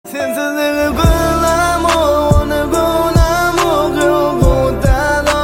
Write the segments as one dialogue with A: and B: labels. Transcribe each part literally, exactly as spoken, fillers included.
A: Sensizliği kılam onu kılam o gülgudalo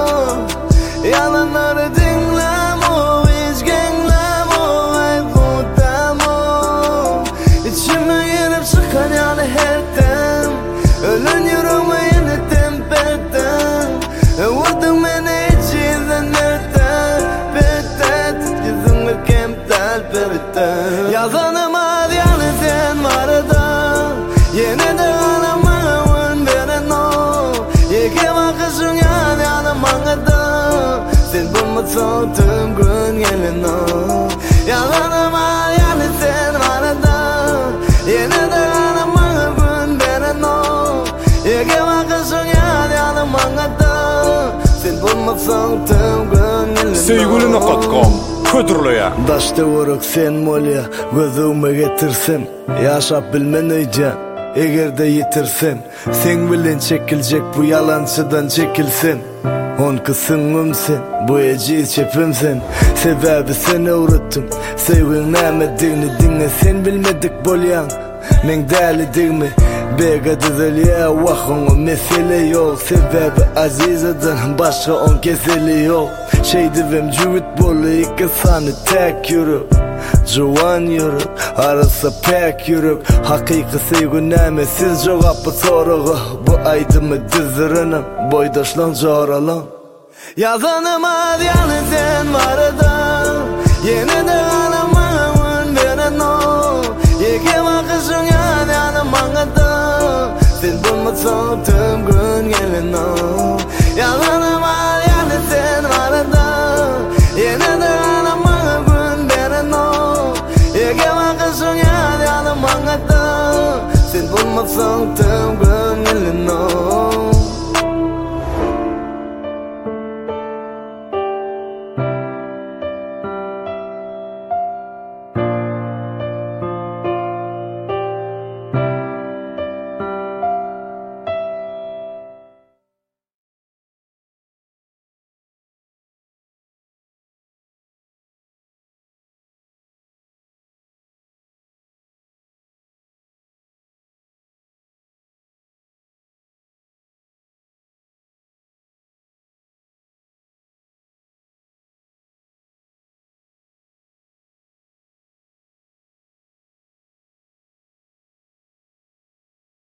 A: Yalanları dinlem o izgenlem o aykudam o İçime girip çıkan yani herden Ölün yüreğime yeni temperden Vurdun beni içinden nereden Betet yüzümü kemtel peritten Yazanıma yani sen vardı Yine de ağlamağın veren o Yeke bakışın yan yanıma da Sen bulmasın tüm gün gelin o Yalanıma yani sen var da Yine de ağlamağın veren o Yeke bakışın yan yanıma da Sen bulmasın tüm gün gelin o
B: Sevgili nokta com Ködürlüye
A: Daşta vuruk sen molya Gözüme getirsin Yaşap bilmen öyle Eğer de yitirsen Sen bilen çekilecek bu yalancıdan çekilsen On kısın sen Bu eci çepimsen Sebebi seni uğrattım Sevgin nemediğini dinle Sen bilmedik bolyan Men deli digmi Bega düzeliye Vakın o mesele yok Sebebi azizeden Başka on keseli yok Şey divim cüvit bolu iki sani tek yürü Juvan yürük, arası pek yürük Hakiki sevgi nemesiz cevapı soruğu Bu aydımı düzürünüm Boydaşlan coralan Yazanıma yani sen vardı Yine de ağlamağın veren o Yeke bakışın yani yanıma da Sen bulmasın tüm gün gelin o Yazanıma yani sen vardı Yine de ağlamağın veren o Yeke bakışın yani yanıma da Sen bulmasın tüm gün